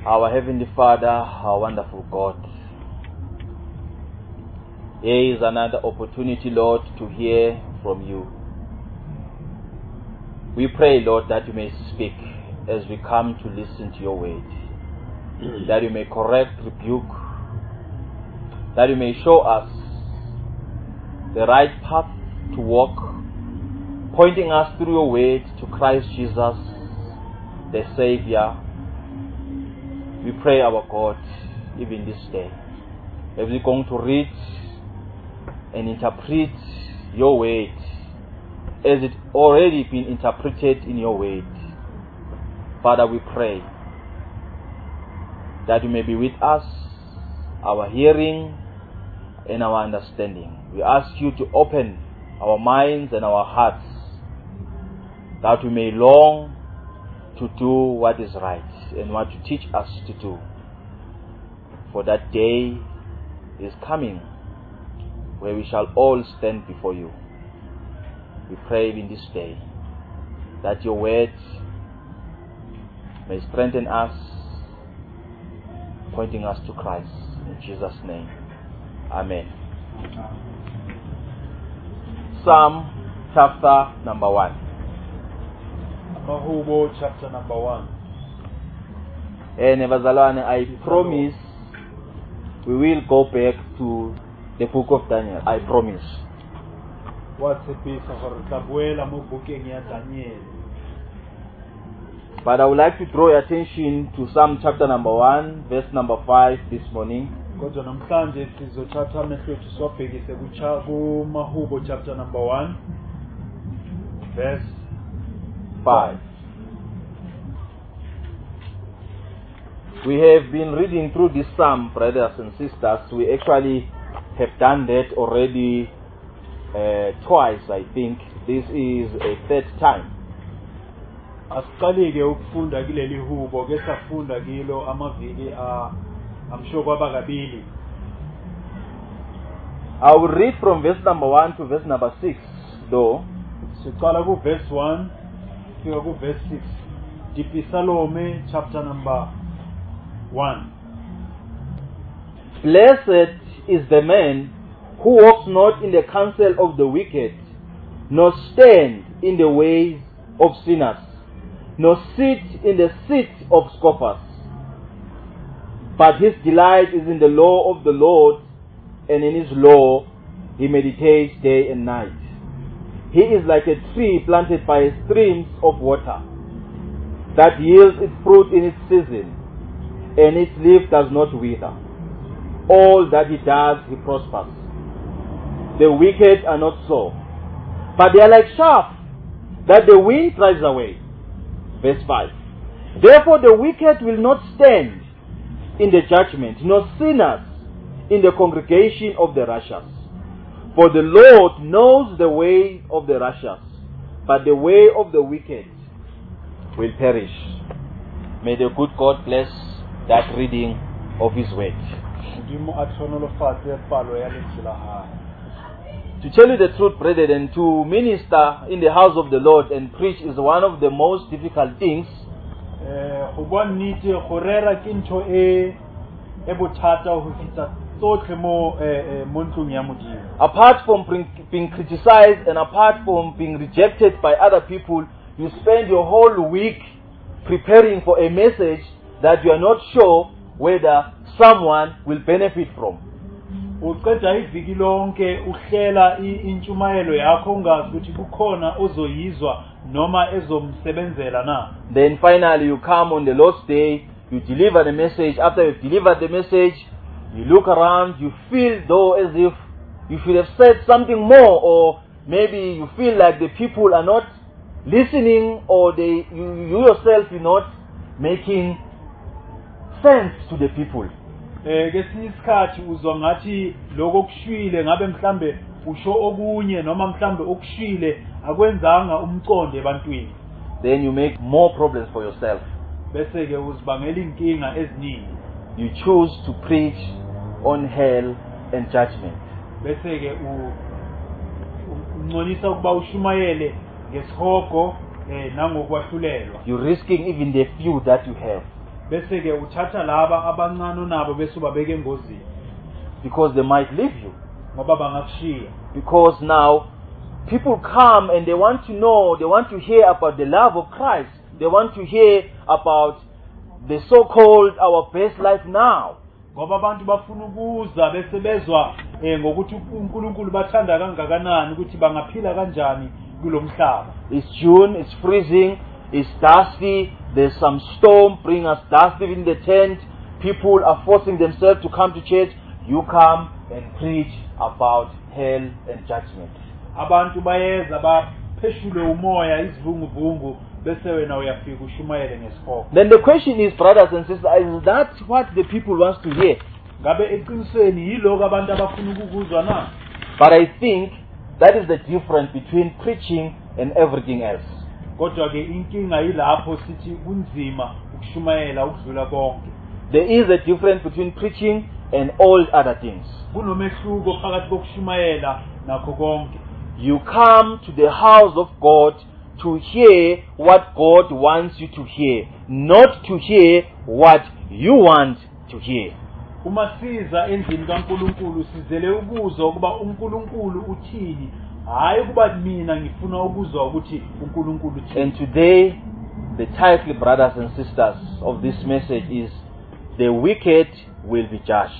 Our Heavenly Father, our wonderful God, here is another opportunity, Lord, to hear from you. We pray, Lord, that you may speak as we come to listen to your word, that you may correct, rebuke, that you may show us the right path to walk, pointing us through your word to Christ Jesus, the Savior. We pray, our God, even this day, as we're going to read and interpret your word as it already been interpreted in your word. Father, we pray that you may be with us, our hearing and our understanding. We ask you to open our minds and our hearts, that we may long to do what is right and what you teach us to do. For that day is coming where we shall all stand before you. We pray in this day that your word may strengthen us, pointing us to Christ. In Jesus' name, amen. Psalm chapter number 1. Mahubo chapter number 1. Nebazalwane, I promise we will go back to the book of Daniel. I promise. But I would like to draw your attention to Psalm chapter number 1, verse number 5 this morning. Mahubo chapter number 1, verse 5. We have been reading through this psalm, brothers and sisters. We actually have done that already twice, I think. This is a third time. Asiqalike ukufunda kuleli hubo ke safunda kilo amaviki amshoka bakabili. I will read from verse number 1 to verse number 6 though. Siqala ku verse 1 fika ku verse 6. Salome chapter number 1. Blessed is the man who walks not in the counsel of the wicked, nor stand in the ways of sinners, nor sit in the seat of scoffers. But his delight is in the law of the Lord, and in his law he meditates day and night. He is like a tree planted by streams of water, that yields its fruit in its season, and its leaf does not wither. All that he does, he prospers. The wicked are not so, but they are like chaff that the wind drives away. Verse 5. Therefore the wicked will not stand in the judgment, nor sinners in the congregation of the righteous. For the Lord knows the way of the righteous, but the way of the wicked will perish. May the good God bless that reading of his word. To tell you the truth, brethren, to minister in the house of the Lord and preach is one of the most difficult things. Apart from being criticized and apart from being rejected by other people, you spend your whole week preparing for a message that you are not sure whether someone will benefit from. Uqeda iviki lonke uhlela intshumayelo yakho ungazi ukuthi kukhona ozoyizwa noma ezomsebenzela na. Then finally you come on the Lord's day, you deliver the message. After you deliver the message, you look around, you feel though as if you should have said something more, or maybe you feel like the people are not listening, or you yourself are not making sense to the people. Ngesinye isikhathi uzwa ngathi lokho kushwile ngabe mhlambe usho okunye noma mhlambe okushwile akwenzanga umqondo ebantwini. Then you make more problems for yourself. Bese ke uzibangela inkinga eziningi. You choose to preach on hell and judgment. Bese ke unconisa ukuba ushumayele ngesihogo nangokwahlulela. You're risking even the few that you have. bese ke uthatha laba abancane nabo bese ubabeka engozini because they might leave you. ngoba bangakushiya. Because now people come and they want to know, they want to hear about the love of Christ. They want to hear about the so-called our best life now. Ngoba abantu bafuna ukuza bese bezwa ngokuthi uNkulunkulu bathanda kangakanani ukuthi bangaphila kanjani kulomhlaba. It's June, it's freezing, it's dusty, there's some storm, bring us dust in the tent. People are forcing themselves to come to church. You come and preach about hell and judgment. Abantu bayeza bapheshule umoya izivunguvungu bese wena uyafika ushumayele ngesifo. Then the question is, brothers and sisters, is that what the people wants to hear? Ngabe eqinisweni yiloko abantu abafuna ukukuzwa na? But I think that is the difference between preaching and everything else. Kodwa ke inkinga yilapho sithi kunzima ukushumayela ukudlula konke. There is a difference between preaching and all other things. Kunomehluko phakathi kokushumayela nakho konke. You come to the house of God to hear what God wants you to hear, not to hear what you want to hear. Uma siza endlini kaNkulunkulu sizele ukuzwa ukuba uNkulunkulu uthini, hayi ukuba mina ngifuna ukuzwa ukuthi uNkulunkulu uthini. And today the title, brothers and sisters, of this message is the wicked will be judged.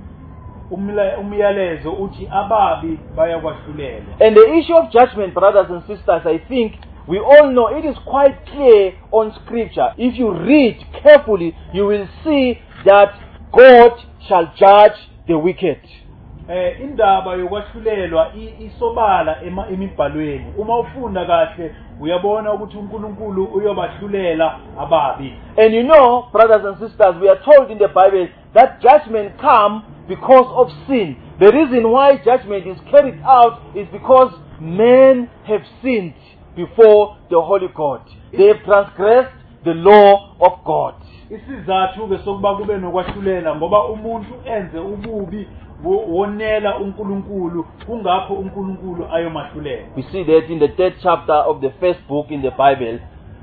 Umyalezo uthi ababi bayakwahlulela. And the issue of judgment, brothers and sisters, I think we all know it is quite clear on scripture. If you read carefully, you will see that God shall judge the wicked. Indaba yokwahlulelwa isobala emibhalweni. Uma ufunda kahle uyabona ukuthi uNkulunkulu uyobahlulela ababi. And you know, brothers and sisters, we are told in the Bible that judgment comes because of sin. The reason why judgment is carried out is because men have sinned before the Holy God. They have transgressed the law of God. Isizathu ke sokuba kube nokwahlulela ngoba umuntu enze ububi wonela uNkulunkulu kungakho uNkulunkulu ayomahlulela. We see that in the 3rd chapter of the first book in the Bible,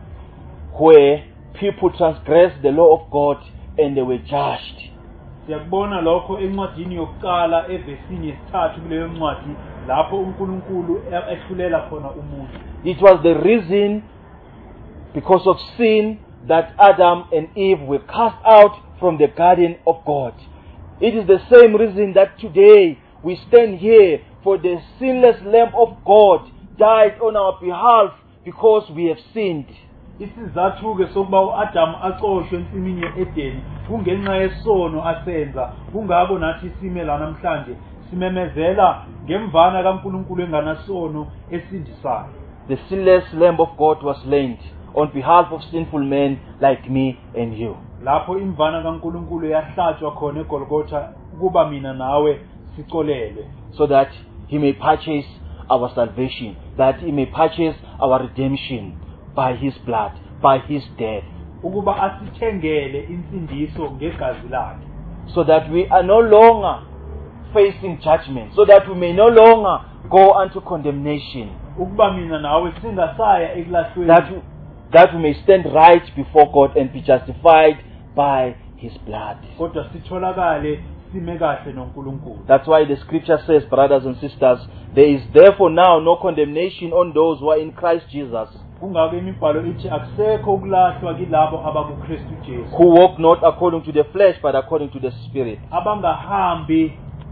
where people transgressed the law of God and they were judged. Siyakubona lokho encwadini yokuqala evesini yesithathu kuleyo ncwadi lapho uNkulunkulu ehlulela khona umuntu. It was the reason, because of sin, that Adam and Eve were cast out from the garden of God. It is the same reason that today we stand here, for the sinless Lamb of God died on our behalf because we have sinned. Isizathu ke sokuba uAdam aqoshwe ensimini yeEdeni kungenxa yesono asenza. Kungako nathi sime la namhlanje simemezela ngemvana kaNkulunkulu enganasono esindisayo. The sinless Lamb of God was slain on behalf of sinful men like me and you. Lapho imvana kaNkulunkulu yahlatshwa khona eGolgotha kuba mina nawe sicolelwe, so that he may purchase our salvation, that he may purchase our redemption by his blood, by his death. Ukuba asithengele insindiso ngegazi lakhe. So that we are no longer facing judgment, so that we may no longer go unto condemnation. Ukuba mina nawe singasaya ekulahlweni. That we may stand right before God and be justified by his blood. Kodwa sitholakale sime kahle noNkulunkulu. That's why the scripture says, brothers and sisters, there is therefore now no condemnation on those who are in Christ Jesus, kungako imibhalo ithi akusekho ukulahlwa kilabo abakuKristu Jesu, who walk not according to the flesh but according to the Spirit. Abangahambi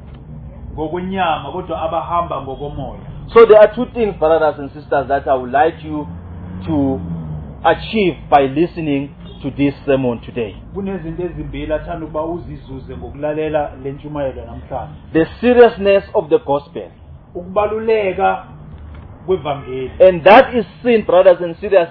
ngokwenyama kodwa abahamba ngokomoya. So there are two things, brothers and sisters, that I would like you to achieve by listening to this sermon today. Kunezinto ezimbili athanda ukuba uzizuze ngokulalela le ntshumayelo namhlanje. The seriousness of the gospel. Ukubaluleka kwevangeli. And that is seen, brothers and sisters,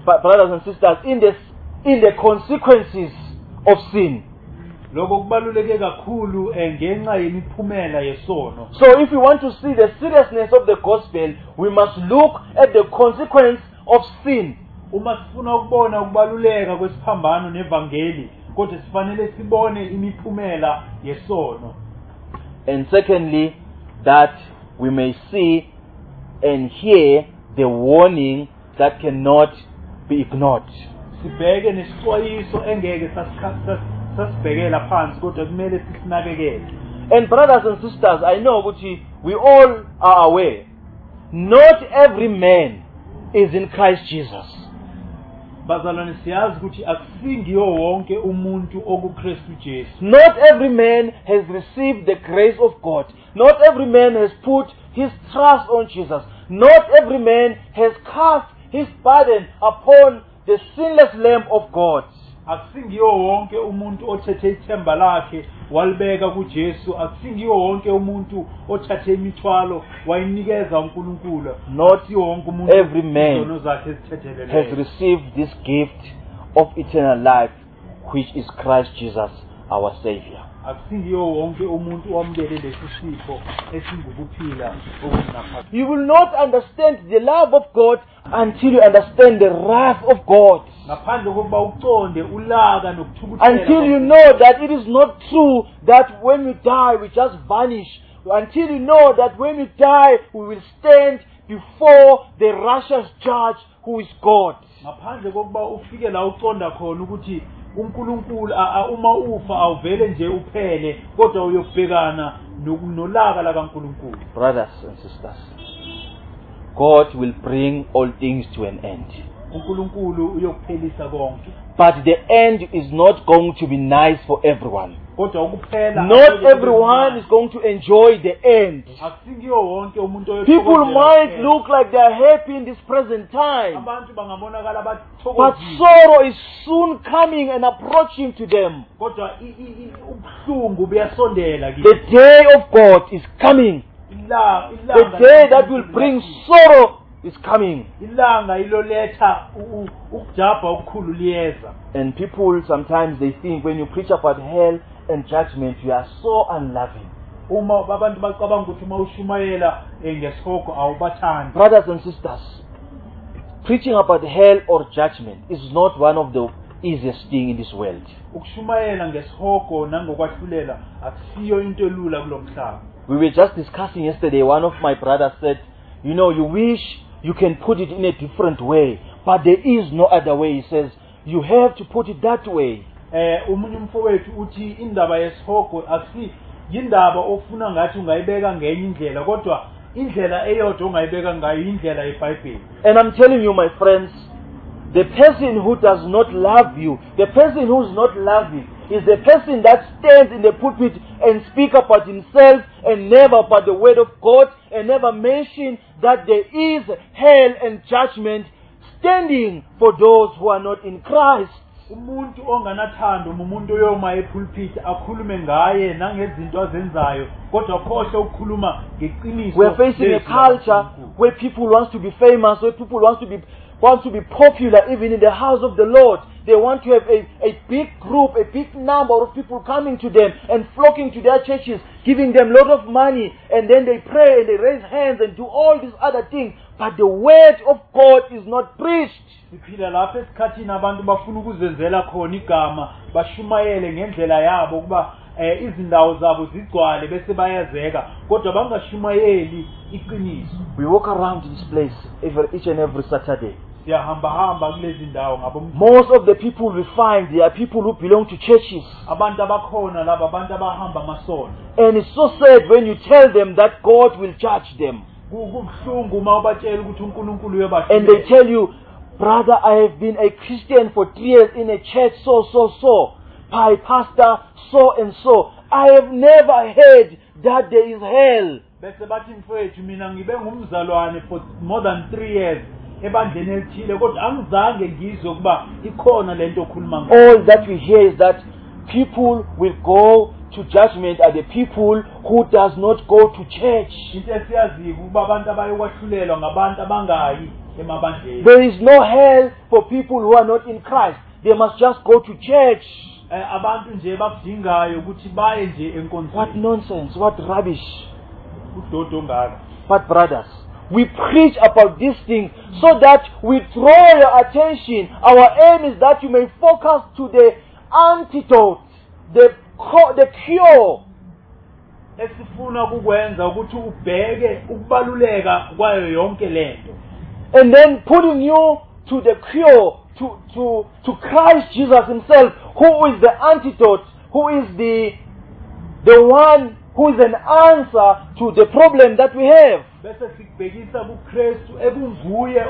in the consequences of sin. Lokho kubaluleke kakhulu ngenxa yemiphumela yesono. So if we want to see the seriousness of the gospel, we must look at the consequence of sin. Uma sifuna ukubona ukubaluleka kwesiphambano nevangeli, kodwa sifanele sibone imiphumela yesono. And secondly, that we may see and hear the warning that cannot be ignored. sibheke nesixwayiso engeke sasibhekela phansi kodwa kumele sisinakekele. And brothers and sisters, I know ukuthi we all are aware, not every man is in Christ Jesus. Bazalwane siyazi ukuthi akusingiyo wonke umuntu okuKristu Jesu. Not every man has received the grace of God. Not every man has put his trust on Jesus. Not every man has cast his burden upon the sinless Lamb of God. Akusingiyo wonke umuntu othethe ithemba lakhe walibeka kuJesu. Akusingiyo wonke umuntu othathe imithwalo wayinikeza uNkulunkulu. Not wonke umuntu every man has received this gift of eternal life, which is Christ Jesus, our Savior. Akusingiyo wonke umuntu owamukele lesi sipho esingukuphila okunaphakade. You will not understand the love of God until you understand the wrath of God. Ngaphandle kokuba uqonde ulaka nokuthukuthela. Until you know that it is not true that when you die we just vanish. Until you know that when you die we will stand before the righteous judge who is God. Ngaphandle kokuba ufike la uqonda khona ukuthi uNkulunkulu uma ufa awuvele nje uphele kodwa uyobhekana nolaka la kaNkulunkulu. Brothers and sisters, God will bring all things to an end. uNkulunkulu uyokuphelisa konke. But the end is not going to be nice for everyone. Kodwa ukuphela Not everyone is going to enjoy the end. akusingiyo wonke umuntu People might look like they are happy in this present time, abantu bangabonakala but bathokozile sorrow is soon coming and approaching to them. kodwa ubuhlungu buyasondela kibo. The day of God is coming. The day that will bring sorrow is coming. ilanga iloletha ukujabha okukhulu liyeza. And people sometimes they think when you preach about hell and judgment, you are so unloving. Uma abantu bacabanga ukuthi uma ushumayela ngesihoko awubathandi. Brothers and sisters, preaching about hell or judgment is not one of the easiest thing in this world. Ukushumayela ngesihoko nangokwahlulela akusiyo into elula kulomhlaba. We were just discussing yesterday, one of my brothers said, you know, you wish you can put it in a different way, but there is no other way. He says, you have to put it that way. Umunye umfowethu uthi indaba yesihoko akusi indaba ofuna ngathi ungayibeka ngenye indlela kodwa indlela eyodwa ongayibeka ngayo indlela yeBhayibheli. And I'm telling you, my friends, the person who does not love you, the person who is not loving, is the person that stands in the pulpit and speak about himself and never about the word of God and never mention that there is hell and judgment standing for those who are not in Christ. Umuntu onganathando umuntu oyoma epulpit akhulume ngaye nangezinto azenzayo kodwa khohle ukukhuluma ngeqiniso. We are facing a culture where people want to be famous, where people want to be popular even in the house of the Lord. They want to have a big group, a big number of people coming to them and flocking to their churches, giving them a lot of money, and then they pray and they raise hands and do all these other things. But the word of God is not preached. Siphila lapha esikhathini abantu bafuna ukuzenzela khona igama bashumayele ngendlela yabo ukuba izindawo zabo zigcwale bese bayazeka kodwa bangashumayeli iqiniso. We walk around this place each and every Saturday. Siyahamba kulezi ndawo ngabo. Most of the people we find, they are people who belong to churches. Abantu abakhona laba abantu abahamba amasonto. And it's so sad when you tell them that God will judge them. Kubuhlungu uma ubatshela ukuthi uNkulunkulu uyabahlulela. And they tell you, brother, I have been a Christian for 3 years in a church so, by pastor so and so. I have never heard that there is hell. Bese bathi mfowethu mina ngibe ngumzalwane for more than 3 years ebandleni elithile kodwa angizange ngizwe kuba ikhona lento okhuluma ngayo. All that we hear is that people will go to judgment are the people who does not go to church. Into esiyaziyo ukuba abantu abayokwahlulela ngabantu abangayi emabandleni. There is no hell for people who are not in Christ. They must just go to church. Abantu nje bakudingayo ukuthi baye nje enkonzweni. What nonsense, what rubbish. Udodo ngaka. But brothers, we preach about this thing so that we draw your attention. Our aim is that you may focus to the antidote, the cure. Esifuna ukwenza ukuthi ubheke ukubaluleka kwayo yonke lento. And then putting you to the cure, to Christ Jesus himself, who is the antidote, who is the one who is an answer to the problem that we have. bese sikubhekisa kuKristu ebunguye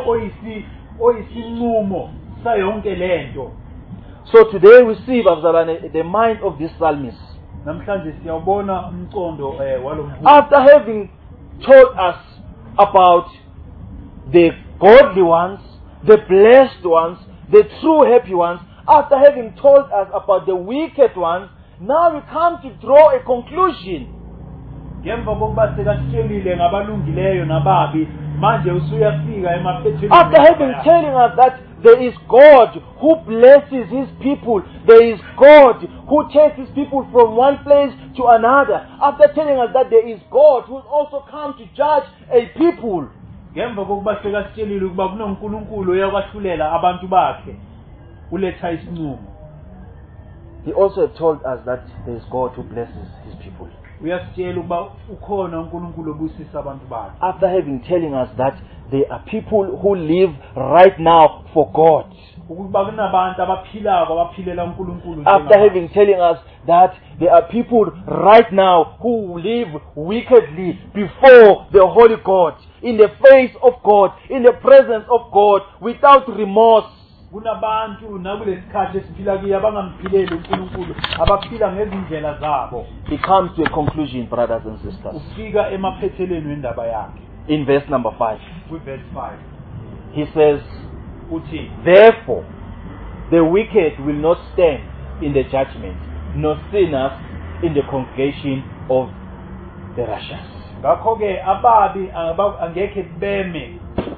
oyisinqumo sayonke lento. So today we see, bazalwane, the mind of this psalmist. Namhlanje siyabona umcondo walomholi. After having told us about the godly ones, the blessed ones, the true happy ones, after having told us about the wicked ones, now we come to draw a conclusion. Ngemva kokuba sekasitshelile ngabalungileyo nababi, manje usuyafika emaphethweni. After having telling us that there is God who blesses his people, there is God who takes his people from one place to another, after telling us that there is God who has also come to judge a people, ngemva kokuba sekasitshelile ukuba kunoNkulunkulu oyakwahlulela abantu bakhe uletha isinqumo, he also told us that there is God who blesses his people. uyasitshela ukuba ukhona uNkulunkulu obusisa abantu bakhe. After having telling us that there are people who live right now for God. Ukuba kunabantu abaphilako abaphilela uNkulunkulu. After having telling us that there are people right now who live wickedly before the Holy God, in the face of God, in the presence of God, without remorse. Kunabantu nakulesikhathi esiphila kiyo abangamphileli uNkulunkulu, abaphila ngezindlela zabo. He comes to a conclusion, brothers and sisters. Ufika emaphetheleni wendaba yakhe. In verse number 5. With verse 5. He says, Uthi, therefore, the wicked will not stand in the judgment, nor sinners in the congregation of the righteous. ngakho-ke ababi angekhe beme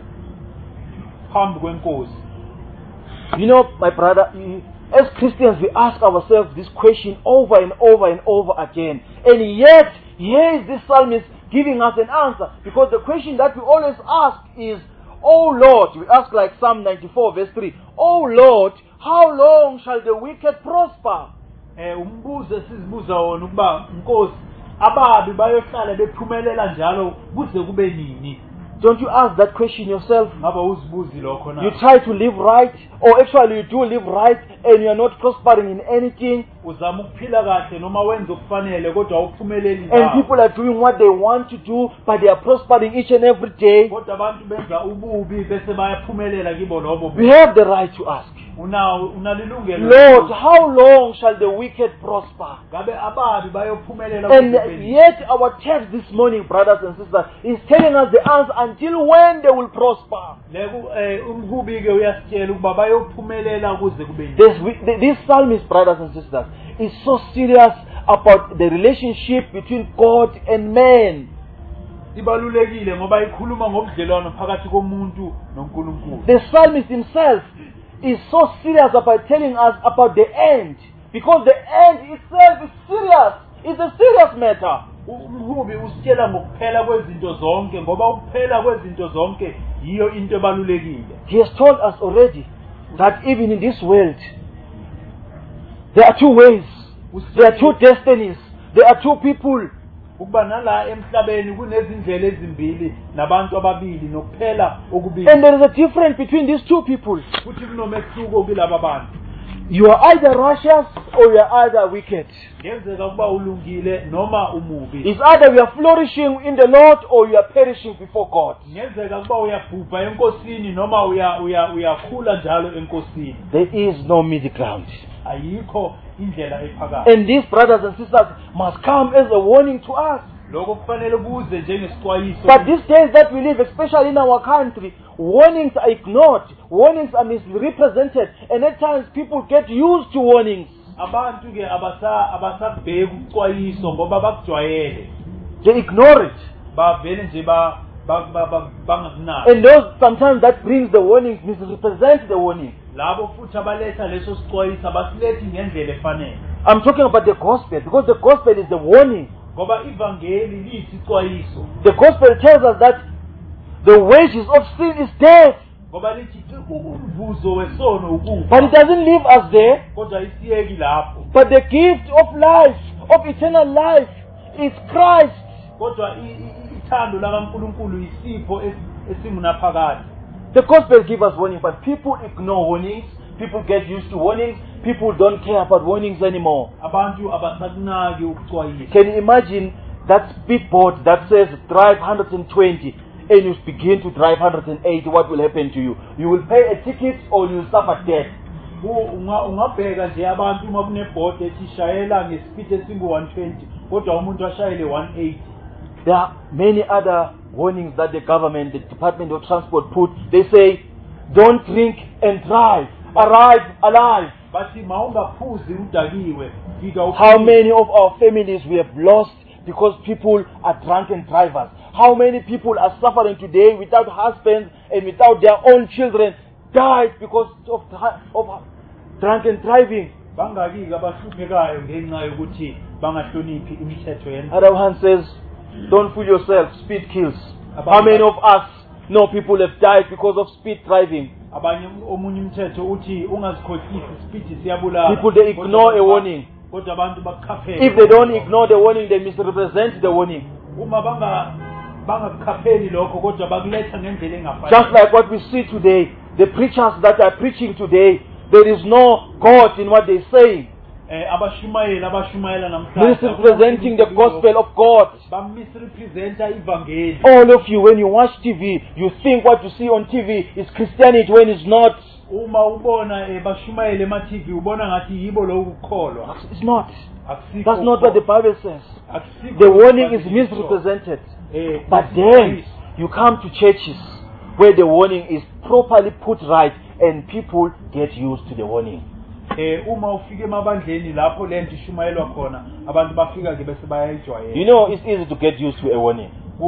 phambi kwenkosi. You know, my brother, as Christians we ask ourselves this question over and over and over again. And yet, here is this psalmist giving us an answer. Because the question that we always ask is, Oh Lord, we ask like Psalm 94 verse 3, Oh Lord, how long shall the wicked prosper? Umbuzo esizibuza wona ukuba Nkosi, ababi bayohlala bephumelela njalo kuze kube nini? Don't you ask that question yourself? Ngaba uzibuzi lokho na? You try to live right, or actually you do live right and you are not prospering in anything. Uzama ukuphila kahle noma wenza okufanele kodwa awuphumeleli And people are doing what they want to do, but they are prospering each and every day. kodwa abantu benza ububi bese bayaphumelela kibo lobo. We have the right to ask, unalilungelo. Lord, how long shall the wicked prosper? Ngabe ababi bayophumelela And kuze kube nini? yet our text this morning, brothers and sisters, is telling us the answer until when they will prosper. Umhubi ke uyasitshela ukuba bayophumelela kuze kube nini. This psalmist, brothers and sisters, is so serious about the relationship between God and man. Ibalulekile ngoba ikhuluma ngobudlelwano phakathi komuntu noNkulunkulu. The psalmist himself is so serious about telling us about the end, because the end itself is serious. It's a serious matter. Umhubi usitshela ngokuphela kwezinto zonke ngoba ukuphela kwezinto zonke yiyo into ebalulekile. He has told us already that even in this world there are two ways, there are two destinies, there are two people. Ukuba nala emhlabeni kunezindlela ezimbili nabantu ababili nokuphela okubili. And there is a difference between these two people. Futhi kunomehluko kulabo bantu. You are either righteous or you are either wicked. Ngenzeka ukuba ulungile noma umubi. It's either you are flourishing in the Lord or you are perishing before God. Ngenzeka ukuba uyabhubha enkosini noma uyakhula njalo enkosini. There is no middle ground. Ayikho indlela ephakathi. And these brothers and sisters must come as a warning to us. Lokho kufanele kuze njengesixwayiso. But these days that we live, especially in our country, warnings are ignored, warnings are misrepresented, and at times people get used to warnings. Abantu ke abasabheki ukuxwayiso ngoba bakujwayele. They ignore it. Bavele nje bangakunaki. And those sometimes that brings the warnings misrepresent the warning. Labo futhi abaletha leso sixwayiso abasilethi ngendlela efanele. I'm talking about the gospel, because the gospel is the warning. Ngoba ivangeli liyisixwayiso. The gospel tells us that the wages of sin is death. Ngoba lithi umvuzo wesono ukufa. But it doesn't leave us there. Kodwa isiyeki lapho. But the gift of life, of eternal life, is Christ. Kodwa ithando lakaNkulunkulu isipho esingunaphakade. The gospel gives us warning, but people ignore warnings. People get used to warnings. People don't care about warnings anymore. abantu abasakunaki ukuxwayisa. Can you imagine that speedboat that says drive 120 and you begin to drive 180? What will happen to you? You will pay a ticket or you will suffer death. Ungabheka nje abantu uma kunebhodi ethi shayela ngespeed esingu-120 kodwa umuntu ashayele 180. There are many other warnings that the government, the Department of Transport put. They say, don't drink and drive. Arrive alive. Bathi mawungaphuzi udakiwe fika How many of our families we have lost because people are drunken drivers? How many people are suffering today without husbands and without their own children, died because of drunken driving? bangaki abahluphekayo ngenxa yokuthi bangahloniphi imithetho yendlela. Other one says, don't fool yourself, speed kills. How many of us know people have died because of speed driving? Abanye omunye umthetho uthi ungazikhohlisi speed siyabulala. People, they ignore a warning. Kodwa abantu bakhaphela. If they don't ignore the warning, they misrepresent the warning. Uma bangakhapheli lokho kodwa bakuletha ngendlela engafanele. Just like what we see today, the preachers that are preaching today, there is no God in what they say. abashumayela namhlanje Misrepresenting the gospel of God. bamisrepresenta ivangeli. All of you, when you watch TV, you think what you see on TV is Christianity when it's not. Uma ubona bashumayela ema TV ubona ngathi yibo lokukholwa. It's not. Akusikho. That's not what the Bible says. Akusikho The warning is lokho. misrepresented. But then you come to churches where the warning is properly put right and people get used to the warning. Uma ufike emabandleni lapho lento ishumayelwa khona abantu bafika ke bese bayayijwayela. You know, it's easy to get used to a warning.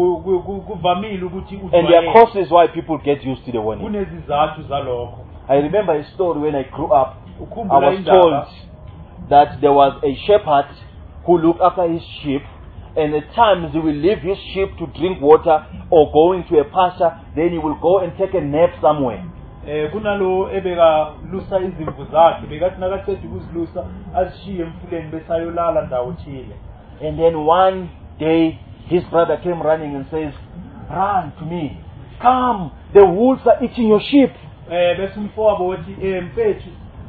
Kuvamile ukuthi And there are causes why people get used to the warning. kunezizathu zalokho. I remember a story when I grew up. I Ukhumbula was indaba told that there was a shepherd who looked after his sheep, and at times he will leave his sheep to drink water or go into a pasture, then he will go and take a nap somewhere. Kunalo ebeka lusa izimvu zakhe bekathi nakaqeda ukuzilusa azishiye emfuleni bese ayolala ndawo thile. And then one day his brother came running and says, "Run to me. Come, the wolves are eating your sheep." Bese umfowabo wathi mfethu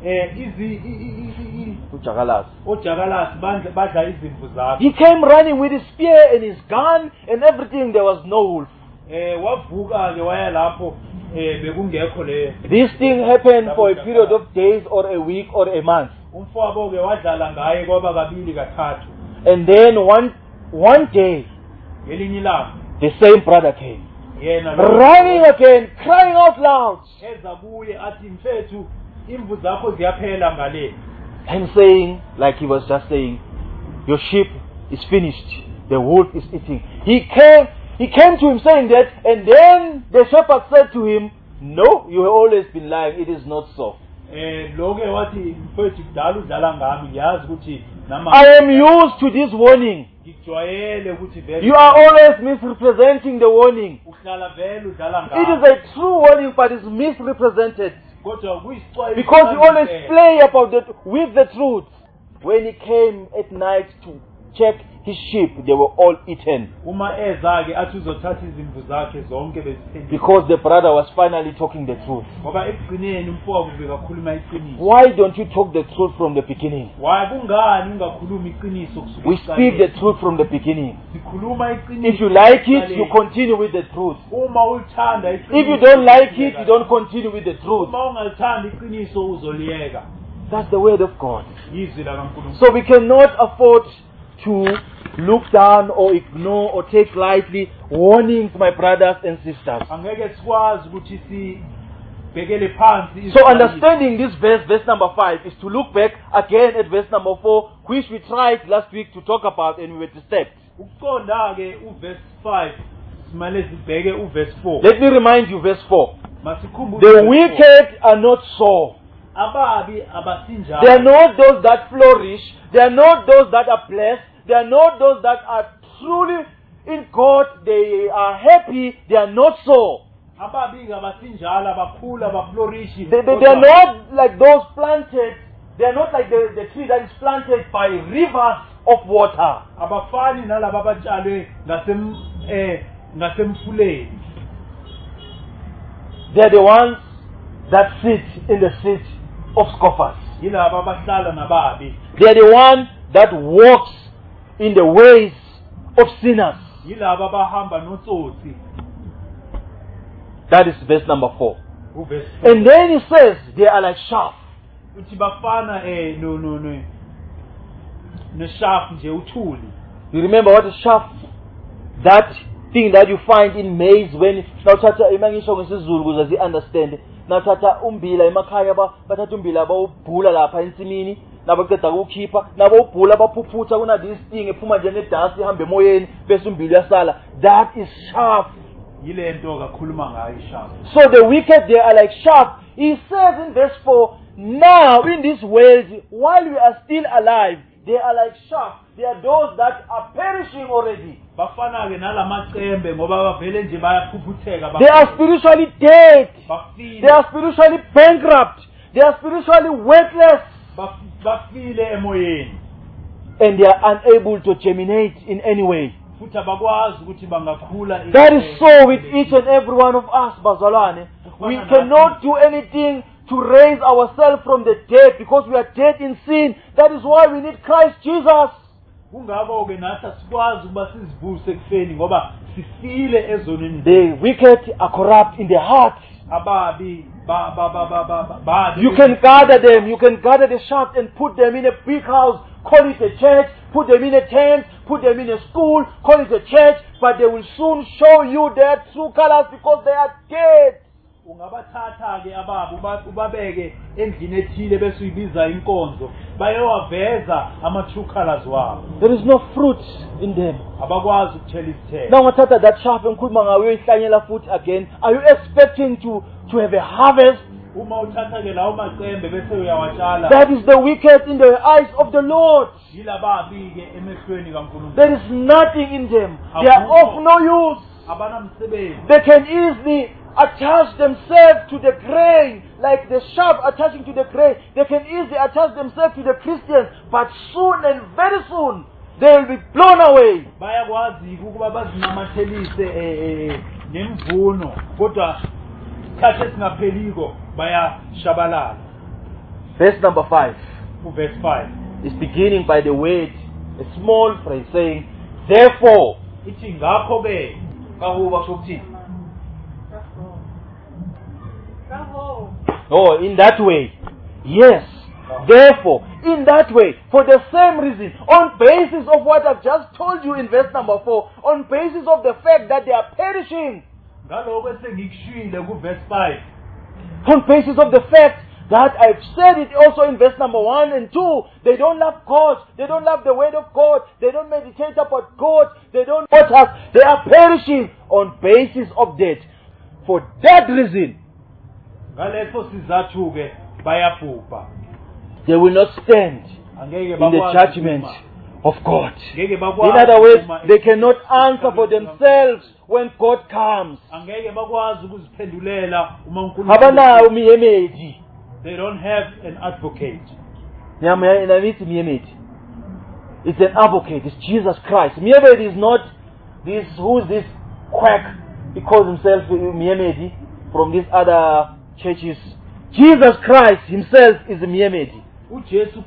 Ujakalas. ojakalasi badla izimvu zakhe. He came running with his spear and his gun and everything. There was no wolf. Wavuka ke waya lapho bekungekho le. This thing happened for a period of days or a week or a month. Umfowabo ke wadlala ngaye kwaba kabili kathathu. And then one day, Ngelinye ilanga the same brother came, yena running again, crying out loud, eza kuye athi mfethu imvu zakho ziyaphela ngale. and saying, like he was just saying, your sheep is finished. The wolf is eating. He came to him saying that, and then the shepherd said to him, "No, you have always been lying. It is not so. Loke wathi mfethu kudala udlala ngami ngiyazi ukuthi nama I am used to this warning. ngijwayele ukuthi vele You are always misrepresenting the warning. uhlala vele udlala It is ngami. a true warning, but it's misrepresented. Kodwa kuyisixwayiso Because you always play about with the truth. When he came at night to check his sheep, they were all eaten. uma eza ke athi uzothatha izimvu zakhe zonke beziphendile. Because the brother was finally talking the truth. Ngoba ekugcineni umfowabo bekakhuluma iqiniso. Why don't you talk the truth from the beginning? Why kungani ungakhuluma iqiniso kusuka We speak the truth from the beginning. sikhuluma iqiniso. If you like it, you continue with the truth. Uma ulithanda iqiniso. If you don't like it, you don't continue with the truth. Uma ungalithanda iqiniso uzoliyeka. That's the word of God. Yizwi lakaNkulunkulu. So we cannot afford to look down or ignore or take lightly warnings, my brothers and sisters. Angeke sikwazi ukuthi sibhekele phansi. So understanding this verse number 5, is to look back again at verse number 4, which we tried last week to talk about and we were disturbed. Ukuqonda ke uverse 5 simale sibheke uverse 4. Let me remind you verse 4. Masikhumbule The uverse 4. wicked are not so. Ababi abasinjalo. They are not those that flourish. They are not those that are blessed. They are not those that are truly in God. They are happy. They are not so. Ababi abasinjalo abakhula abaflourish. They are not like those planted. They are not like the tree that is planted by rivers of water. Abafani nalabo abatshalwe ngasemfuleni. They are the ones that sit in the seat of scoffers. yilaba abahlala nababi, They are the one that walks in the ways of sinners. yilaba abahamba notsotsi. That is verse number 4. Uverse And then he says they are like chaff. uthi bafana no shaft nje uthuli. You remember what is chaff? That thing that you find in maize when now tata imangisho ngesizulu ukuze si understand. Now tata umbila emakhaya bathatha umbila bawubhula lapha ensimini nabaqeda ukukhipha nabawubhula baphuphutha kuna this thing ephuma nje nedust ihambe emoyeni bese umbila yasala. That is chaff. Yile nto kakhuluma ngayo ishaft. So the wicked, they are like chaff. He says in verse 4, now in this world, while we are still alive, they are like chaff. They are those that are perishing already. Bafana ke nalamacembe ngoba bavele nje bayaphuputheka. They are spiritually dead. Bafile. They are spiritually bankrupt. They are spiritually worthless. Bafile emoyeni. And they are unable to germinate in any way. Futhi abakwazi ukuthi bangakhula. That is so with each and every one of us, bazalwane. We cannot do anything to raise ourselves from the dead because we are dead in sin. That is why we need Christ Jesus. Kungako ke nathi sikwazi ukuba sizivuse ekufeni ngoba sifile ezonweni. The wicked are corrupt in their hearts. Ababi You can gather them, you can gather the chaff and put them in a big house, call it a church, put them in a tent, put them in a school, call it a church, but they will soon show you their true colors because they are dead. Ungabathatha ke ababu ubabeke endlini ethile bese uyibiza inkonzo bayewaveza ama true colors wabo. There is no fruit in them. Abakwazi ukuthela isithelo. Now wathatha that chaff enkhuluma ngayo uyihlanyela futhi again. Are you expecting to have a harvest? Uma uthatha ke lawo macembe bese uyawatshala. That is the wicked in the eyes of the Lord. Yilababi ke emehlweni kaNkulunkulu. There is nothing in them. They are of no use. Abanamsebenzi. They can easily attach themselves to the grain, like the chaff attaching to the grain. They can easily attach themselves to the Christians, but soon and very soon they will be blown away. Bayakwazi ukuba bazinamathelise nemvuno kodwa isikhathi esingapheliko bayashabalala. Verse number 5. Verse 5 is beginning by the word, a small phrase saying, therefore. Ithi ngakho ke Kahuba shokuthi. Oh, in that way. Yes. Therefore, in that way, for the same reason, on basis of what I've just told you in verse number 4, on basis of the fact that they are perishing, ngaloko esengikushilo ku verse 5, on basis of the fact that I've said it also in verse number 1 and 2, they don't love God, they don't love the word of God, they don't meditate about God, they don't want us, they are perishing on basis of death. For that reason, ngaleso sizathu ke bayabhubha. They will not stand in the judgment of God. In other words, they cannot answer for themselves when God comes. They don't have an advocate. It's an advocate. It's Jesus Christ. Miyemedi is not this. Who's this quack? He calls himself Miyemedi from these other churches. Jesus Christ himself is a Miyemedi. So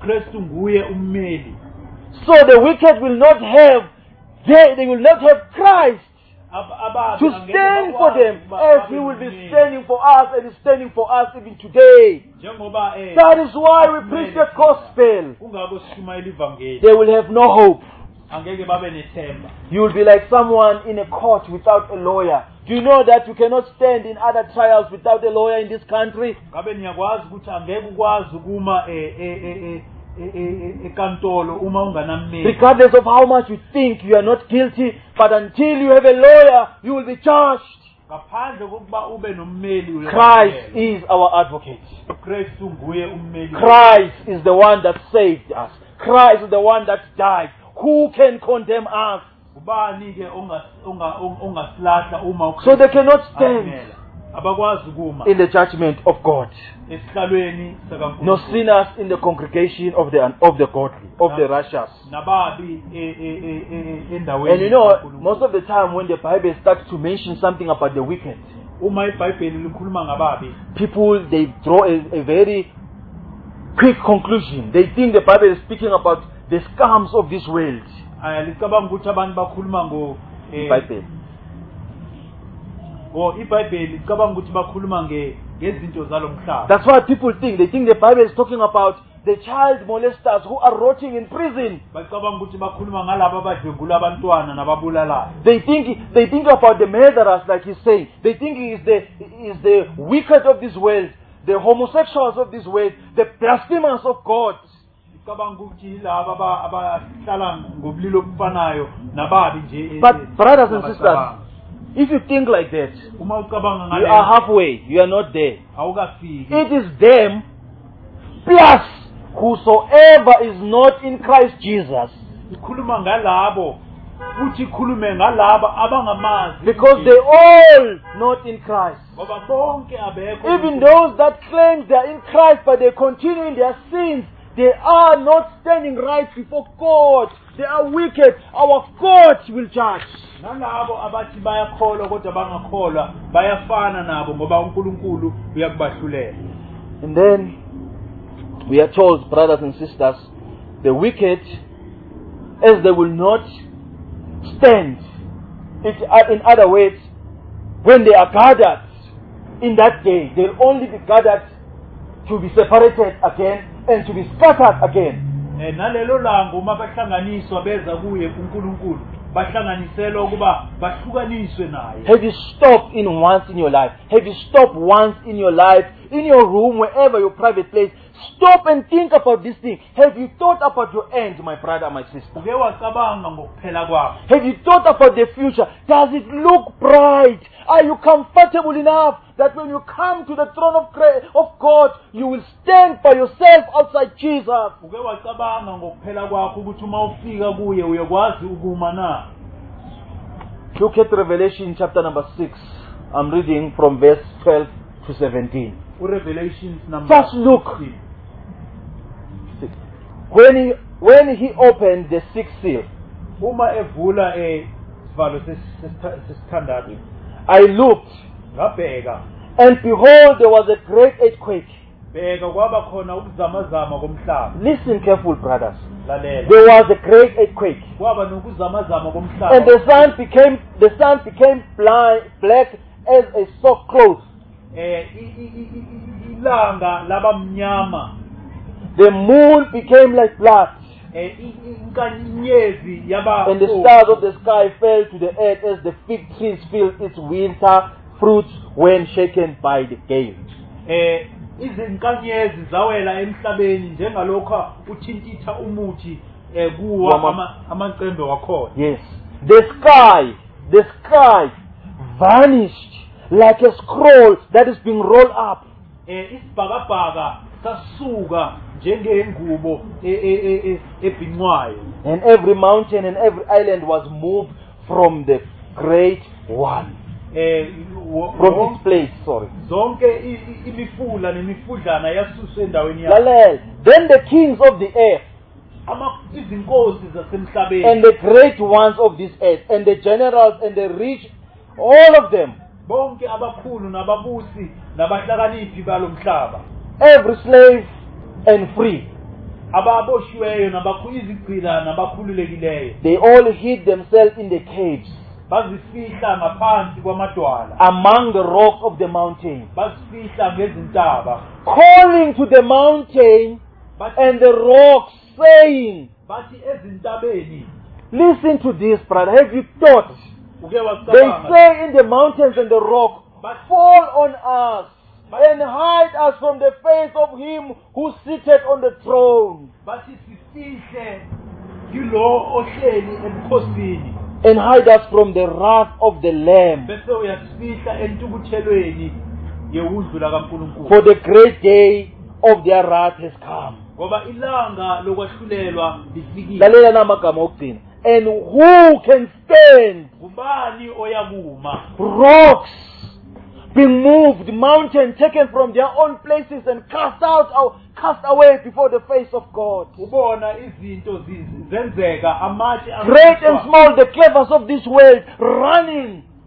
the wicked will not have, they will not have Christ to stand for them as He will be standing for us and is standing for us even today. That is why we preach the gospel. They will have no hope. You will be like someone in a court without a lawyer. Do you know that you cannot stand in other trials without a lawyer in this country? Regardless of how much you think you are not guilty, but until you have a lawyer, you will be charged. Christ is our advocate. Christ is the one that saved us. Christ is the one that died. Who can condemn us? So they cannot stand in the judgment of God. No sinners in the congregation of the godly, of the righteous. And you know, most of the time when the Bible starts to mention something about the wicked, people, they draw a very quick conclusion. They think the Bible is speaking about the scums of this world. Licabanga ukuthi abantu bakhuluma Bible. iBhayibheli licabanga ukuthi bakhuluma ngezinto zalomhlaba. That's what people think. They think the Bible is talking about the child molesters who are rotting in prison. Bacabanga ukuthi bakhuluma ngalabo abadlwengula abantwana nababulalayo. They think about the murderers, like he's saying. They think he is the wicked of this world, the homosexuals of this world, the blasphemers of God. Licabanga ukuthi labo abahlala ngobulilo obufanayo nababi nje. But brothers and sisters, if you think like that, uma ucabanga you are halfway. You are not there. awukafiki. It is them plus whosoever is not in Christ Jesus. Ikhuluma ngalabo futhi ikhulume ngalabo abangamazi. Because they all not in Christ. Ngoba bonke abekho. Even those that claim they are in Christ but they continue in their sins, they are not standing right before God. They are wicked. Our God will judge. Nalabo abathi bayakholwa kodwa bangakholwa bayafana nabo ngoba uNkulunkulu uyakubahlulela. And then we are told, brothers and sisters, the wicked, as they will not stand, in other words, when they are gathered in that day, they'll only be gathered to be separated again and to be scattered again. Nalelo lango uma bahlanganiswa beza kuye kuNkulunkulu bahlanganiselwa ukuba bahlukaniswe naye. Have you stopped once in your life? Have you stopped once in your life, in your room, wherever your private place? Stop and think about this thing. Have you thought about your end, my brother, my sister? Uke wacabanga ngokuphela kwakho. Have you thought about the future? Does it look bright? Are you comfortable enough that when you come to the throne of God, you will stand by yourself outside Jesus? Uke wacabanga ngokuphela kwakho ukuthi uma ufika kuye uyakwazi ukuma na? Look at Revelation chapter number 6. I'm reading from verse 12 to 17. Revelations number Just look. 16. When he opened the sixth seal, Uma evula isivalo sesithandathu. I looked, Ngabheka. and behold, there was a great earthquake. Bheka kwaba khona ukuzamazama komhlaba. Listen careful, brothers. Lalela. There was a great earthquake, Kwaba nokuzamazama komhlaba. and the sun became black as a sackcloth. Ilanga laba mnyama. The moon became like blood, Inkanyezi yaba. and the stars of the sky fell to the earth as the fig trees feel its winter fruits when shaken by the gale. Izinkanyezi zawela emhlabeni njengalokho uthintitha umuthi kuwa amaqembe wakhona. Yes, the sky vanished like a scroll that is being rolled up. Isibhakabhaka sasuka njengengubo ebhinqwayo. And every mountain and every island was moved from the great one. From its place, sorry. Zonke imifula nemifudlana yasuswa endaweni yayo. Lalel. Then the kings of the earth Izinkosi zasemhlabeni and the great ones of this earth and the generals and the rich, all of them, bonke abakhulu nababusi nabahlakaniphi balomhlaba, every slave and free, ababoshiweyo izigqila nabakhululekileyo, they all hid themselves in the caves, bazifihla ngaphansi kwamadwala, among the rocks of the mountain, bazifihla ngezintaba, calling to the mountain and the rocks, saying, bathi ezintabeni. listen to this, brother. Have you thought? Uke They wacabanga say in the mountains and the rock, fall on us and hide us from the face of him who seated on the throne, bathi sifihle kilo ohleli emkhosini, and hide us from the wrath of the Lamb. bese uyasifihla entukuthelweni yewundlu lakaNkulunkulu. For the great day of their wrath has come. Ngoba ilanga lokwahlulelwa lifikile. Lalela namagama okugcina. And who can stand? Ngubani oyakuma? Rocks being moved, mountains taken from their own places and cast away before the face of God. Ubona izinto zenzeka, amatshe Great and small, the clevers of this world running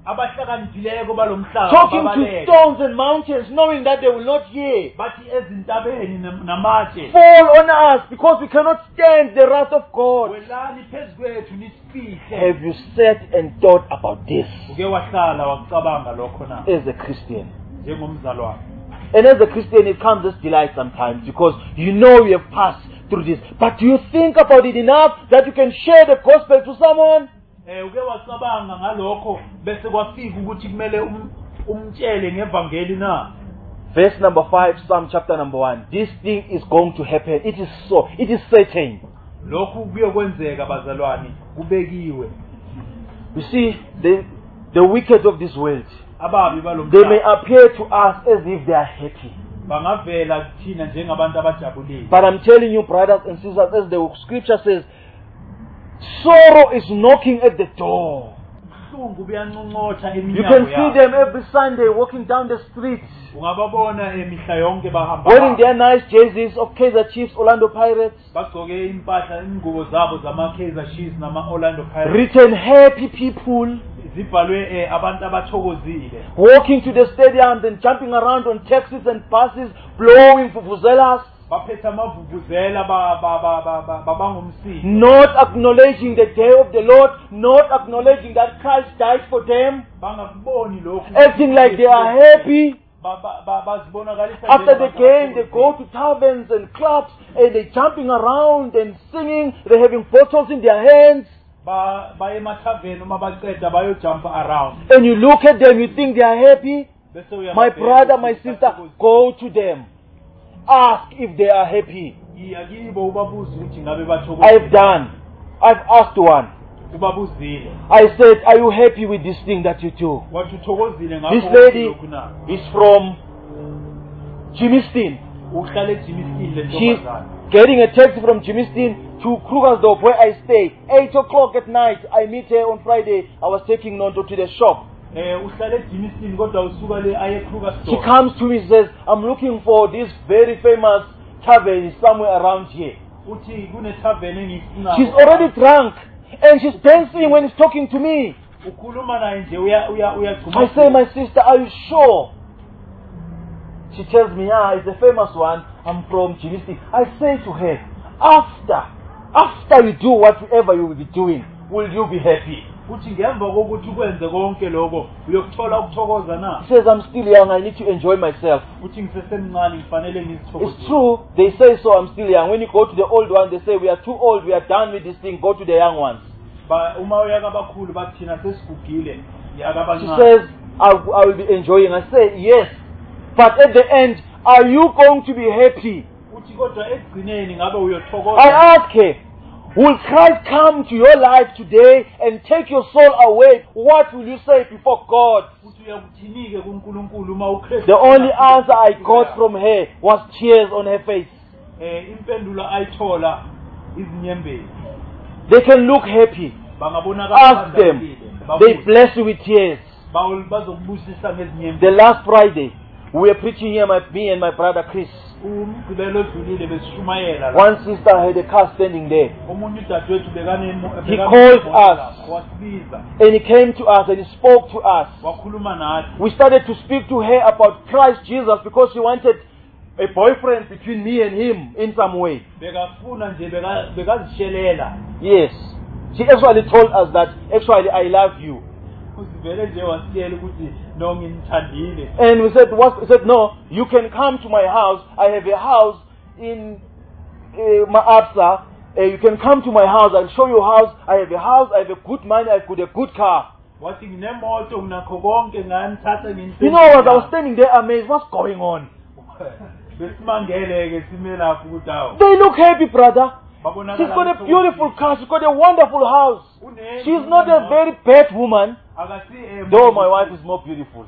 abahlakaniphileyo balomhlaba talking to babaleke stones and mountains, knowing that they will not hear, bathi ezintabeni namatshe fall on us because we cannot stand the wrath of God. welani phezu kwethu nisifihle. Have you sat and thought about this Uke wahlala wakucabanga lokho na as a Christian? njengomzalwane? And as a Christian, it comes as delight sometimes because you know you have passed through this. But do you think about it enough that you can share the gospel to someone? Uke wacabanga ngalokho bese kwafika ukuthi kumele umtshele ngevangeli na? Verse number 5, Psalm chapter number 1. This thing is going to happen. It is so. It is certain. Lokhu kuyokwenzeka bazalwane, kubekiwe. You see, the wicked of this world, Ababi they may balomhlaba appear to us as if they are happy. bangavela kuthina njengabantu abajabulile. But I'm telling you, brothers and sisters, as the scripture says, sorrow is knocking at the door. Ubuhlungu buyanconcotha You can eminyango see yabo. them every Sunday walking down the streets, Ungababona mihla yonke wearing bahamba their nice jerseys of Kaizer Chiefs, Orlando Pirates, bagcoke impahla ingubo zabo zama Kaizer Chiefs nama Orlando Pirates. written happy people, Zibhalwe abantu abathokozile. walking to the stadiums and jumping around on taxis and buses, blowing vuvuzelas, Baphethe amavuvuzela babangumsini. not acknowledging the day of the Lord, not acknowledging that Christ died for them, Bangakuboni lokhu. acting like they are happy. Bazibonakalisa After the njengabantu game, they abathokozile. go to taverns and clubs and they're jumping around and singing. They're having bottles in their hands. Baye emathaveni uma baqeda bayojumpa around. And you look at them, you think they are happy. Bese uyababheka My brother, my ukuthi sister, bathokozile. go to them. Ask if they are happy. Iya kibo ubabuze ukuthi ngabe bathokozile. I've done. I've asked one. Ubabuzile. I said, are you happy with this thing that you do? Wathi uthokozile ngakho This konke lady lokhu na? is from Jimistin. Uhlale eJimisile le She's ntombazane. getting a taxi from Jimistin to Krugersdorp where I stay. 8 o'clock at night. I meet her on Friday. I was taking Nonto to the shop. Uhlale eJimisile kodwa usuka le aye She Krugersdorp. comes to me and says, I'm looking for this very famous tavern somewhere around here. Uthi kune tavern engifuna. She's already drunk and she's dancing when she's talking to me. Ukhuluma naye nje uyachuma. I say, my sister, are you sure? She tells me, yeah, it's a famous one. I'm from Jimistin. I say to her, after you do whatever you will be doing, will you be happy? Uthi ngemva kokuthi ukwenze konke lokho uyokuthola ukuthokoza na? She says, I'm still young, I need to enjoy myself. Uthi ngisesemncane ngifanele ngizithokoze. It's true, they say so, I'm still young. When you go to the old one, they say, we are too old, we are done with this thing, go to the young ones. Uma uya kabakhulu bathi thina sesigugile She yakabancane. says, I will be enjoying. I say, yes. But at the end, are you going to be happy? Uthi kodwa ekugcineni ngabe I uyothokoza. ask her, will Christ come to your life today and take your soul away? What will you say before God? Uthi uyakuthinike kuNkulunkulu uma uKristu. The only answer I got from her was tears on her face. Impendulo ayithola izinyembezi. They can look happy. Bangabonakala Ask them. They bless you with tears. bazokubusisa ngezinyembezi. The last Friday, we were preaching here, me and my brother Chris. Umgqibelo odlulile besishumayela la. One sister had a car standing there. Omunye udadewethu He called us. wasibiza And he came to us and he spoke to us. wakhuluma nathi. We started to speak to her about Christ Jesus because she wanted a boyfriend between me and him in some way. Bekafuna nje bekazishelela. Yes. She actually told us that, actually, I love you. Uzivele nje wasiyela ukuthi no nginithandile. And we said, what? He said, no, you can come to my house. I have a house in Maabsa. You can come to my house. I'll show you a house. I have a house. I have a good money. I've got a good car. Wathi nginemoto nginakho konke nganithatha nginise. You know what? I was standing there amazed. What's going on? Besimangele ke simela ukuthi awu. They look happy, brother. She's got a beautiful car. She's got a wonderful house. She's not a very bad woman, though my wife is more beautiful.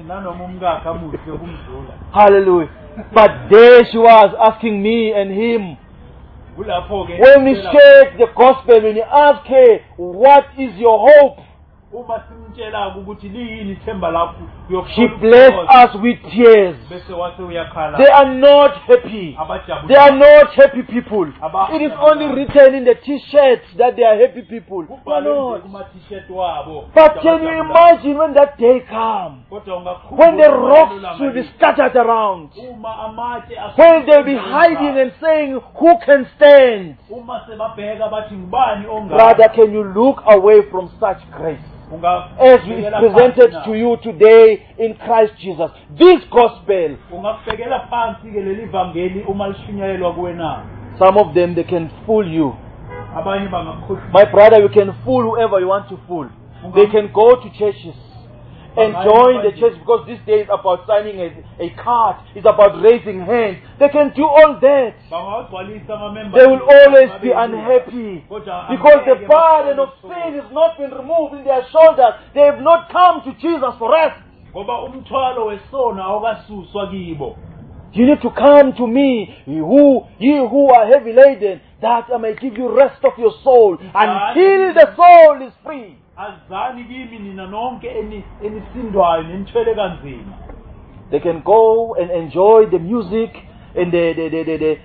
Hallelujah. But there she was asking me and him. When we shared the gospel, when he asked her, what is your hope? uma simtshela ukuthi liyini ithemba lakho She blessed us with tears. bese wase uyakhala They are not happy. They are not happy people. It is only written in the t-shirts that they are happy people. They are not. kuma t-shirt wabo But can you imagine when that day comes? When the rocks will be scattered around? uma amatshe When they'll be hiding and saying, who can stand? uma sebabheka bathi ngubani Brother, can you look away from such grace? As we presented to you today in Christ Jesus. This gospel, ungakubhekela phansi ke leli vangeli uma lishunyayelwa kuwena some of them, they can fool you. abanye bangakukhohlisa My brother, you can fool whoever you want to fool. They can go to churches and join the church because this day is about signing a card. It's about raising hands. They can do all that. bangawagcwalisa ama-members They will always be unhappy because the burden of sin has not been removed in their shoulders. They have not come to Jesus for rest. ngoba umthwalo wesono awukasuswa kibo. You need to come to me, ye who are heavy laden, that I may give you rest of your soul until the soul is free. azani kimi nina nonke enisindwayo nenithwele kanzima. They can go and enjoy the music and the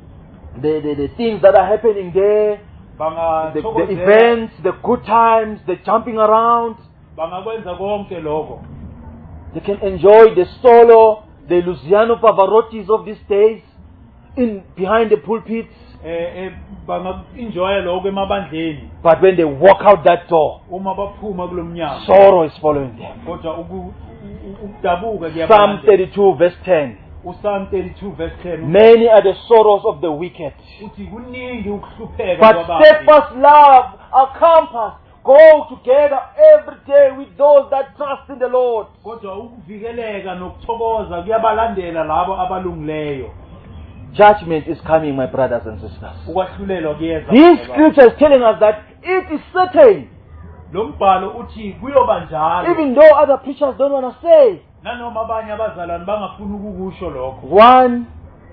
things that are happening there, the events, the good times, the jumping around. bangakwenza konke lokho. They can enjoy the solo, the Luciano Pavarottis of these days, behind the pulpits. Banga-enjoya lokho emabandleni But when they walk out that door, uma baphuma kulo mnyango sorrow is following them. kodwa ukudabuka Psalm kuyabalandela. 32 verse 10. uPsalm 32 verse 10 Many are the sorrows of the wicked, uthi kuningi ukuhlupheka but kwabantu. steadfast love accompanies, go together every day with those that trust in the Lord. Kodwa ukuvikeleka nokuthokoza kuyabalandela labo abalungileyo. Judgment is coming, my brothers and sisters. Ukwahlulelwa kuyeza. This scripture is telling us that it is certain, Lo mbhalo uthi kuyoba njalo. even though other preachers don't want to say. Nanoma abanye abazalwane bangafuni ukukusho lokho. One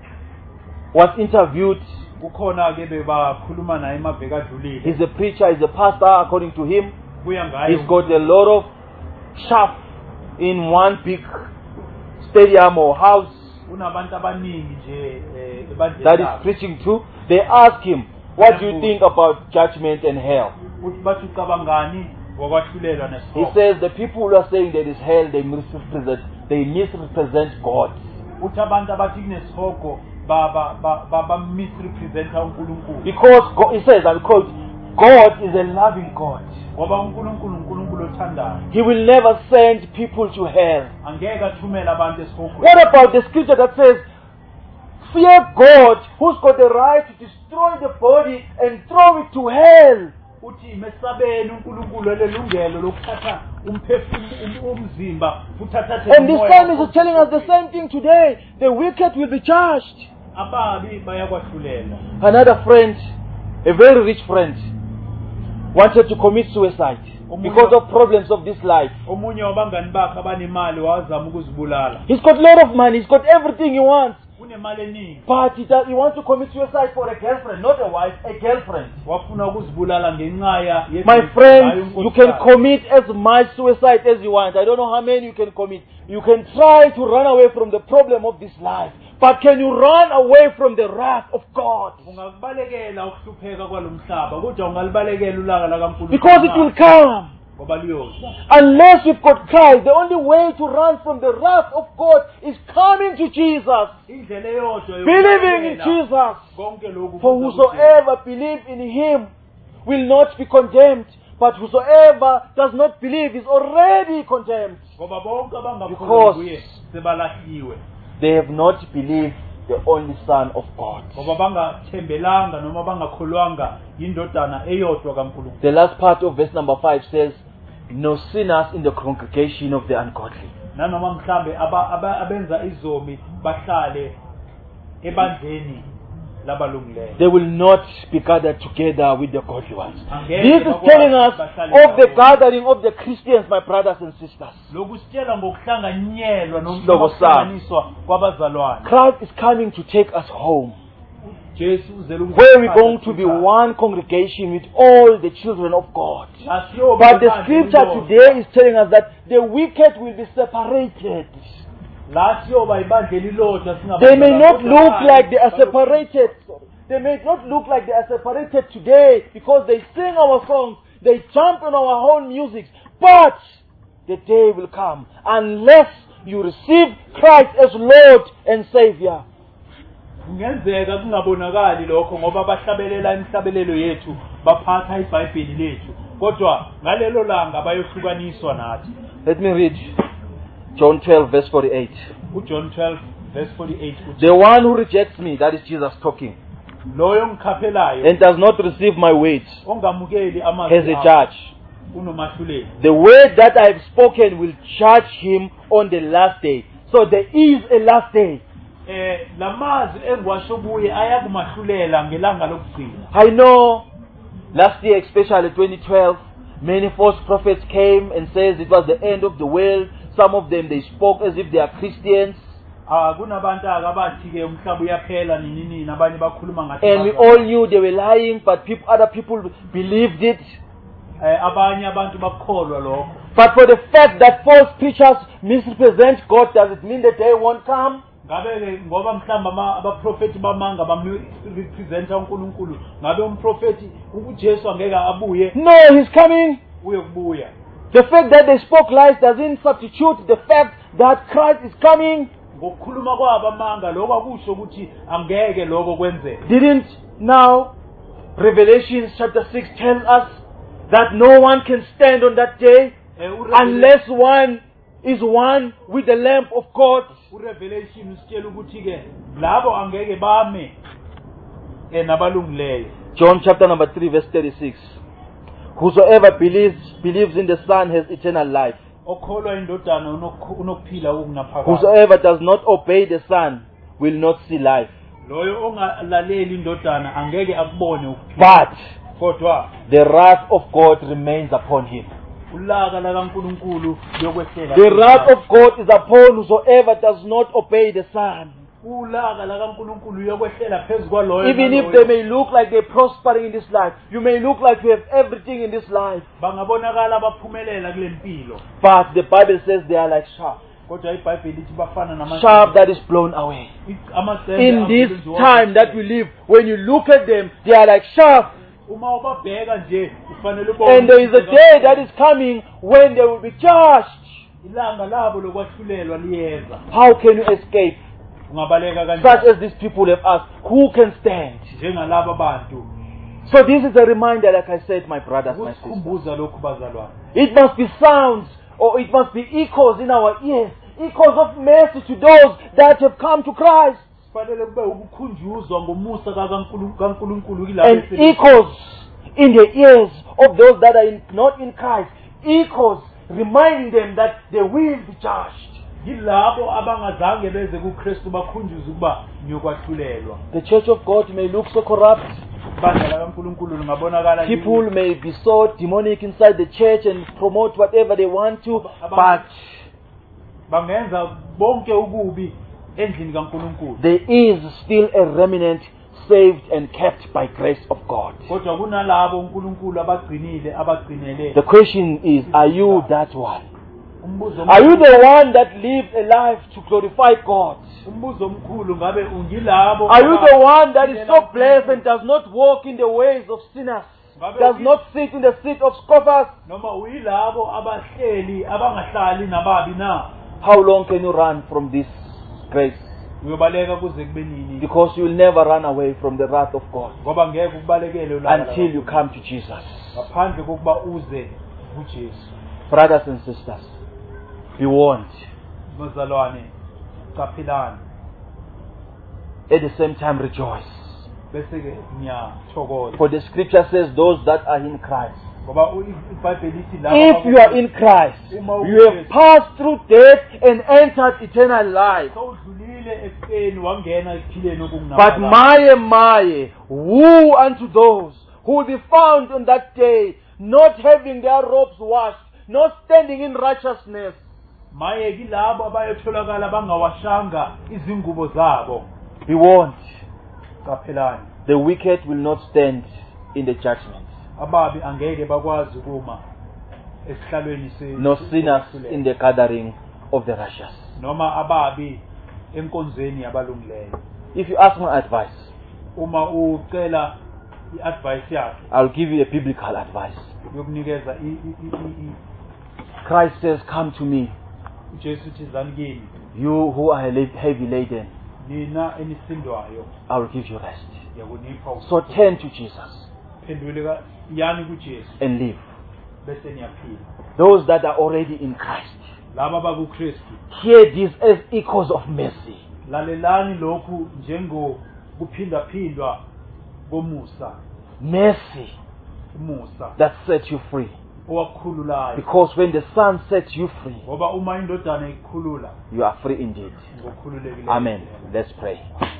was interviewed. Kukhona ke bebakhuluma naye emaviki adlulile. He's a preacher, he's a pastor, according to him. Kuya ngayo. He's got a lot of chaff in one big stadium or house Unabantu abaningi nje ebandleni that is lakhe. preaching to. They ask him, what do you think about judgment and hell? Uthi bathi ucabangani ngokwahlulelwa He nesifo. says the people who are saying there is hell, they misrepresent God. Uthi abantu abathi kunesifoko ba misrepresenta uNkulunkulu. Because God, he says, I quote, God is a loving God. Ngoba uNkulunkulu othandayo. He will never send people to hell. Angeke athumele abantu esifokweni. What about the scripture that says, fear God who's got the right to destroy the body and throw it to hell? Uthi mesabeni uNkulunkulu elelungelo lokuthatha umzimba futhathathe And this time is telling us the same thing today. The wicked will be judged. ababi bayakwahlulela. Another friend, a very rich friend, wanted to commit suicide because of problems of this life. Omunye wabangani bakhe abanemali wazama ukuzibulala. He's got a lot of money, he's got everything he wants. Unemali eningi. But he wants to commit suicide for a girlfriend, not a wife, a girlfriend. Wafuna ukuzibulala ngenxa ya My friend, you can commit as much suicide as you want. I don't know how many you can commit. You can try to run away from the problem of this life. But can you run away from the wrath of God? Ungakubalekela ukuhlupheka kwalomhlaba kodwa ungalibalekela ulaka lakaNkulunkulu. Because it will come. Ngoba liyoza. Unless you've got Christ, the only way to run from the wrath of God is coming to Jesus. Indlela eyodwa Believing in Jesus. konke lokhu. For whosoever believes in him will not be condemned. But whosoever does not believe is already condemned. Ngoba bonke abangakholwa Because kuye sebalahliwe. they have not believed the only Son of God. Ngoba bangathembelanga noma bangakholwanga indodana eyodwa kaNkulunkulu. The last part of verse number 5 says, no sinners in the congregation of the ungodly. Nanoma mhlambe abenza izomi bahlale ebandleni labalungileyo. They will not be gathered together with the godly ones. This is telling us of the gathering of the Christians, my brothers and sisters. Lokhu sitshela ngokuhlanganyelwa Sihloko sami. nokuhlanganiswa kwabazalwane. Christ is coming to take us home. uJesu uzele where we're going to be one congregation with all the children of God. But the scripture today is telling us that the wicked will be separated. They may not look like they are separated. They may not look like they are separated today because they sing our songs, they jump on our whole music. But the day will come unless you receive Christ as Lord and Savior. Kungenzeka kungabonakali lokho ngoba bahlabelela imihlabelelo yethu baphatha iBhayibheli lethu kodwa ngalelo langa bayohlukaniswa nathi. Let me read John 12 verse 48. John 12 verse 48. The one who rejects me, that is Jesus talking, loyo ngikhaphelayo and does not receive my words ongamukeli amazwi has a judge. unomahluleli. The word that I have spoken will judge him on the last day. So there is a last day. Lamazwi engwasho kuye ayakumahlulela ngelanga lokugcina. I know last year, especially 2012, many false prophets came and says it was the end of the world. Some of them, they spoke as if they are Christians. Kunabantu abathi ke umhlaba uyaphela nini nabanye bakhuluma ngathi. And we all knew they were lying, but other people believed it. Abanye abantu bakholwa lokho. But for the fact that false preachers misrepresent God, does it mean the day won't come? Ngabe ngoba mhlamba abaprofeti bamanga bamrepresenta uNkulunkulu ngabe umprofeti uJesu angeke abuye? No, he's coming. Uyokubuya. The fact that they spoke lies doesn't substitute the fact that Christ is coming. Ngokukhuluma kwabo amanga lokho akusho ukuthi angeke lokho kwenzeke. Didn't now Revelation chapter 6 tell us that no one can stand on that day unless one is one with the Lamb of God? Revelation usitshela ukuthi ke labo angeke bame nabalungileyo. John chapter number 3 verse 36. Whosoever believes in the Son has eternal life. Okholwa indodana unokuphila okunaphakade. Whosoever does not obey the Son will not see life. Loyo ongalaleli indodana angeke akubone ukuphila. But kodwa the wrath of God remains upon him. ulaka la kaNkulunkulu lokwehleka. The wrath of God is upon whosoever does not obey the Son. Ulaka la kaNkulunkulu yokwehlela phezu kwaloyo. Even if they may look like they're prospering in this life, you may look like you have everything in this life, bangabonakala baphumelela kule mpilo. but the Bible says they are like chaff. Kodwa iBhayibheli lithi bafana nama Chaff that is blown away. In this time that we live, when you look at them, they are like chaff. Uma ubabheka nje ufanele And there is a day that is coming when they will be judged. ilanga labo lokwahlulelwa liyeza. How can you escape? Ungabaleka Such kanjani as these people have asked, who can stand? njengalabo bantu? So this is a reminder, like I said, my brothers, my sisters. Ukusikhumbuza lokhu bazalwane. It must be sounds, or it must be echoes in our ears. Echoes of mercy to those that have come to Christ. Kufanele kube ukukhunjuzwa ngomusa kaNkulunkulu kilabo. And echoes in the ears of those that are not in Christ. Echoes reminding them that they will be judged. Yilabo abangazange beze kuKristu bakhunjuzwe ukuba ngiyokwahlulelwa. The church of God may look so corrupt. Ibandla kaNkulunkulu lingabonakala. People may be so demonic inside the church and promote whatever they want to, but bangenza bonke ukubi endlini kaNkulunkulu. there is still a remnant saved and kept by grace of God. Kodwa kunalabo uNkulunkulu abagcinile abagcinele. The question is, are you that one? Umbuzo Are you the one that lives a life to glorify God? umbuzo omkhulu ngabe ungilabo. Are you the one that is so blessed and does not walk in the ways of sinners? Does not sit in the seat of scoffers? Noma uyilabo abahleli abangahlali nababi na? How long can you run from this grace? Uyobaleka kuze kube nini? Because you will never run away from the wrath of God Ngoba ngeke ukubalekele ulaka until you come to Jesus. ngaphandle kokuba uze kuJesu. Brothers and sisters, be warned. Bazalwane, qaphilani. At the same time, rejoice. Bese ke ngiyathokoza. For the scripture says, those that are in Christ. Ngoba iBhayibheli lithi laba If you are in Christ, you have passed through death and entered eternal life. sawudlulile ekufeni wangena ekuphileni But okungamanga. maye, woe unto those who will be found on that day, not having their robes washed, not standing in righteousness. Maye kilabo abayotholakala bangawashanga izingubo zabo. Be warned. qaphelani, The wicked will not stand in the judgment, ababi angeke bakwazi kuma esihlalweni nor sinners in the gathering of the righteous. noma ababi enkonzweni yabalungileyo. If you ask my advice, Uma ucela i-advice yakhe, I'll give you a biblical advice. yokunikeza Christ says, "Come to me, uJesu uthi zani kimi, you who are heavy laden, nina enisindwayo, I will give you rest." yakunipha So turn to Jesus phenduleka yani kuJesu and live. bese niyaphila. Those that are already in Christ, Laba bakuKristu, hear this as echoes of mercy. lalelani lokhu njengokuphindaphindwa komusa, Mercy umusa that set you free. owakukhululayo. Because when the Son sets you free, Ngoba uma indodana ikhulula, you are free indeed. ngokhululekileyo. Amen. Let's pray.